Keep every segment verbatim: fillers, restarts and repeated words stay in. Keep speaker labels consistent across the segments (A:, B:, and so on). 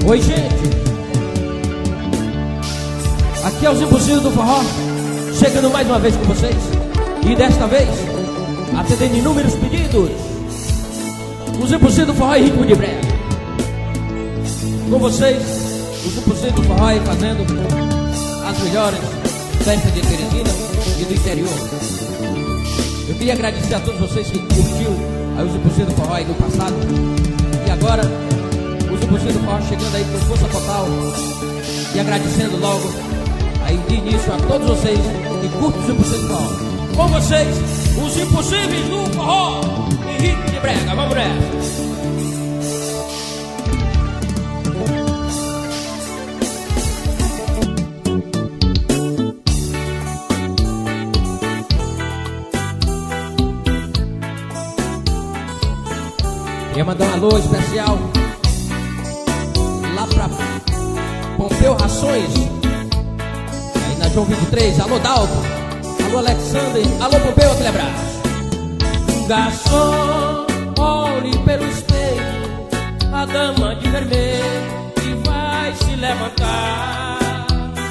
A: Oi, gente, aqui é o Zimbuzinho do Forró, chegando mais uma vez com vocês. E desta vez, atendendo inúmeros pedidos, o Zimbuzinho do Forró e ritmo de brega. Com vocês, o Zimbuzinho do Forró aí fazendo as melhores festas de Teresina e do interior. Eu queria agradecer a todos vocês que curtiram aí o Zimbuzinho do Forró aí no passado. E agora, o Zimbuzinho do Forró chegando aí com força total e agradecendo logo aí de início a todos vocês que curtem o Zimbuzinho do Forró. Com vocês, os impossíveis do forró e ritmo de brega. Vamos nessa. Queria mandar um alô especial lá pra Pompeu Rações, aí na João vinte e três. Alô Dalton, alô Alexander, alô Pompeu, aquele abraço. Garçom, olhe pelo espelho a dama de vermelho que vai se levantar.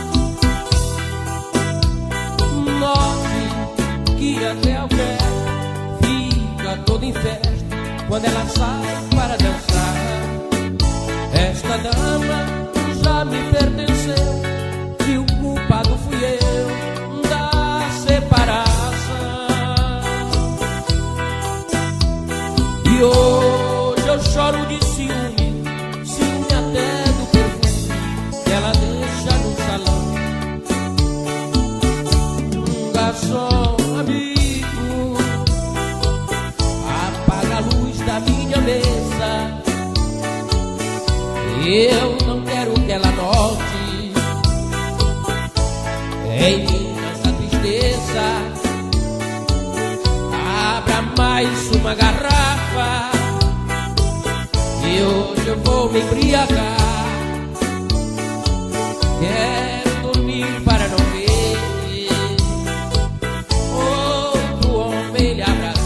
A: Note que até o pé fica todo em festa quando ela sai para dançar. Esta dama já me pertenceu e o culpado fui eu da separação. E hoje eu choro de ciúme, ciúme até do perfume que ela deixa no salão. Um garçom amigo, apaga a luz da minha mesa. Eu não quero que ela note em mim essa tristeza. Abra mais uma garrafa e hoje eu vou me embriagar. Quero dormir para não ver outro homem lhe abraçar.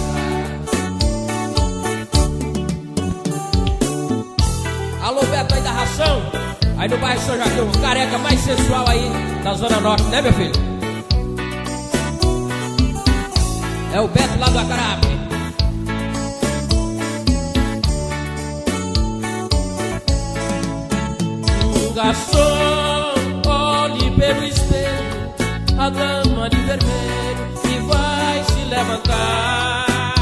A: Alô, Beto aí da Ração, aí no bairro São Joaquim, o careca mais sensual aí da Zona Norte, né, meu filho? É o Beto lá do Acarape. Um garçom, olhe pelo espelho a dama de vermelho que vai se levantar.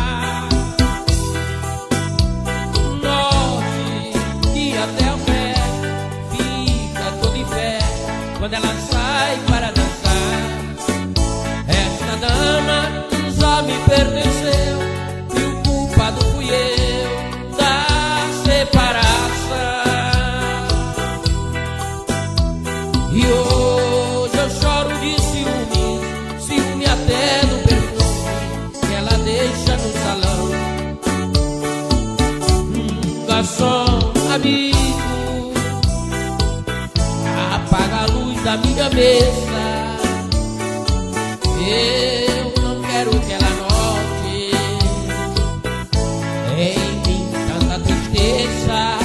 A: Até o pé fica todo em fé quando ela sai para dançar. Esta dama já me pertenceu e o culpado fui eu da separação. E hoje eu choro de ciúme, ciúme até do perfume que ela deixa no salão. Hum, garçom amigo, apaga a luz da minha mesa. Eu não quero que ela note em mim tanta tristeza.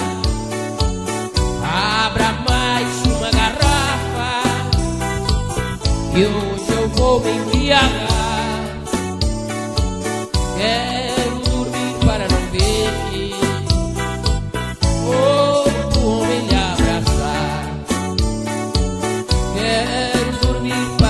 A: Abra mais uma garrafa e hoje eu vou me embriagar. Quero dormir para não ver outro homem lhe abraçar. Quero dormir